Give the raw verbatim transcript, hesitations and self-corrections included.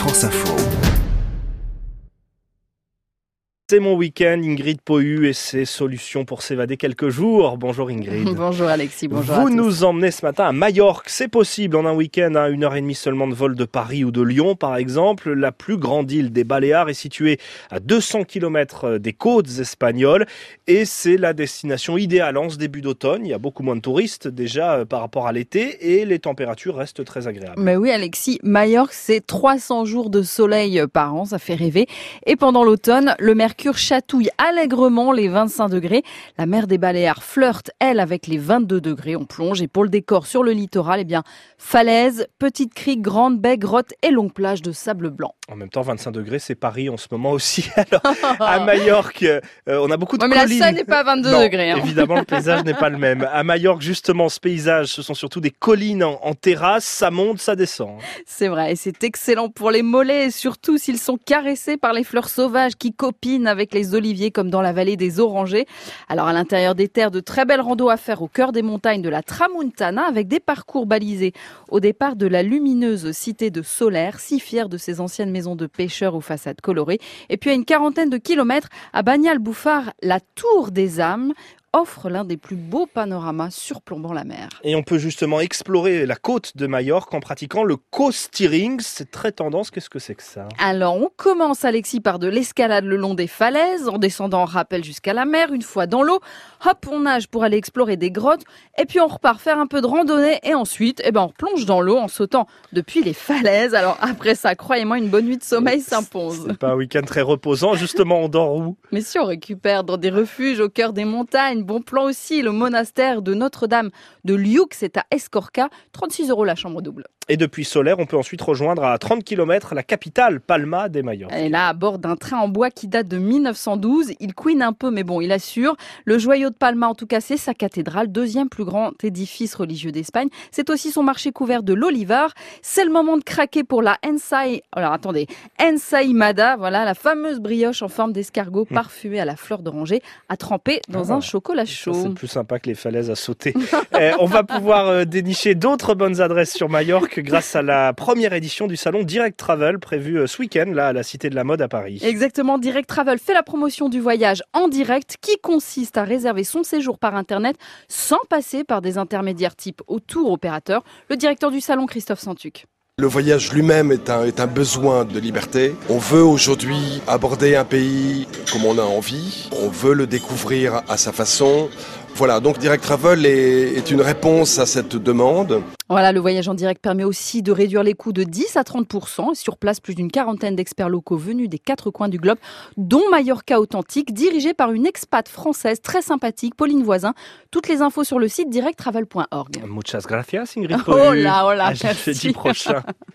France Info. C'est mon week-end, Ingrid Pohu et ses solutions pour s'évader quelques jours. Bonjour Ingrid. Bonjour Alexis, bonjour Vous à tous. nous emmenez ce matin à Majorque. C'est possible en un week-end à une heure et demie seulement de vol de Paris ou de Lyon par exemple. La plus grande île des Baléares est située à deux cents kilomètres des côtes espagnoles et c'est la destination idéale en ce début d'automne. Il y a beaucoup moins de touristes déjà par rapport à l'été et les températures restent très agréables. Mais oui Alexis, Majorque c'est trois cents jours de soleil par an, ça fait rêver. Et pendant l'automne, le mercure chatouille allègrement les vingt-cinq degrés. La mer des Baléares flirte, elle, avec les vingt-deux degrés. On plonge et pour le décor sur le littoral, eh bien, falaises, petites criques, grandes baies, grottes et longues plages de sable blanc. En même temps, vingt-cinq degrés, c'est Paris en ce moment aussi. Alors, à Majorque, euh, on a beaucoup de ouais, mais collines. la Seine n'est pas à vingt-deux non, degrés. Hein. Évidemment, le paysage n'est pas le même. À Majorque, justement, ce paysage, ce sont surtout des collines en, en terrasse. Ça monte, ça descend. C'est vrai, et c'est excellent pour les mollets, surtout s'ils sont caressés par les fleurs sauvages qui copinent avec les oliviers comme dans la vallée des Orangers. Alors à l'intérieur des terres, de très belles randos à faire au cœur des montagnes de la Tramuntana avec des parcours balisés au départ de la lumineuse cité de Solaire, si fière de ses anciennes maisons de pêcheurs aux façades colorées. Et puis à une quarantaine de kilomètres, à Bagnales-Bouffard, la Tour des Âmes offre l'un des plus beaux panoramas surplombant la mer. Et on peut justement explorer la côte de Majorque en pratiquant le coast-steering. C'est très tendance. Qu'est-ce que c'est que ça ? Alors, on commence, Alexis, par de l'escalade le long des falaises, en descendant en rappel jusqu'à la mer. Une fois dans l'eau, hop, on nage pour aller explorer des grottes. Et puis, on repart faire un peu de randonnée. Et ensuite, eh ben, on replonge dans l'eau en sautant depuis les falaises. Alors, après ça, croyez-moi, une bonne nuit de sommeil s'impose. C'est pas un week-end très reposant. Justement, on dort où ? Mais si on récupère dans des refuges au cœur des montagnes, bon plan aussi, le monastère de Notre-Dame de Lioux, c'est à Escorca, trente-six euros la chambre double. Et depuis Solaire, on peut ensuite rejoindre à trente kilomètres la capitale, Palma de Majorque. Et là, à bord d'un train en bois qui date de mille neuf cent douze, il couine un peu, mais bon, il assure. Le joyau de Palma, en tout cas, c'est sa cathédrale, deuxième plus grand édifice religieux d'Espagne. C'est aussi son marché couvert de l'Olivar. C'est le moment de craquer pour la Ensai... Alors, attendez, Ensaïmada, voilà, la fameuse brioche en forme d'escargot parfumée à la fleur d'oranger, à tremper dans ah, un chocolat chaud. Ça, c'est plus sympa que les falaises à sauter. eh, on va pouvoir euh, dénicher d'autres bonnes adresses sur Majorque grâce à la première édition du salon Direct Travel prévu euh, ce week-end là, à la Cité de la Mode à Paris. Exactement, Direct Travel fait la promotion du voyage en direct qui consiste à réserver son séjour par Internet sans passer par des intermédiaires type au tour opérateur. Le directeur du salon, Christophe Santuc. Le voyage lui-même est un, est un besoin de liberté. On veut aujourd'hui aborder un pays comme on a envie. On veut le découvrir à sa façon. Voilà, donc Direct Travel est, est une réponse à cette demande. Voilà, le voyage en direct permet aussi de réduire les coûts de dix à trente pour cent. Et sur place, plus d'une quarantaine d'experts locaux venus des quatre coins du globe, dont Mallorca Authentique, dirigé par une expat française très sympathique, Pauline Voisin. Toutes les infos sur le site direct travel point org. Muchas gracias, Ingrid Oh Pohu. là, oh là, à jeudi prochain.